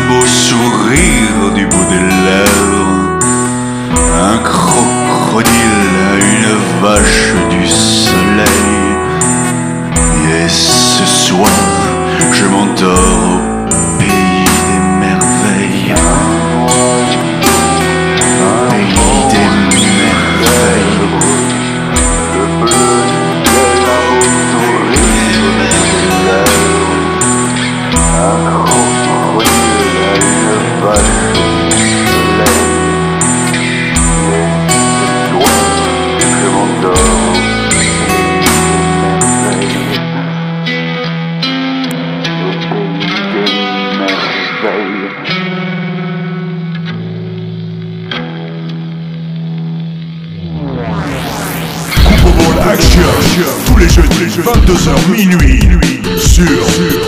beau sourire du bout des lèvres, un crocodile, une vache du soleil. Et ce soir, je m'endors au pays des merveilles. Pays des merveilles. Action, tous les jeudis, 22h minuit, sur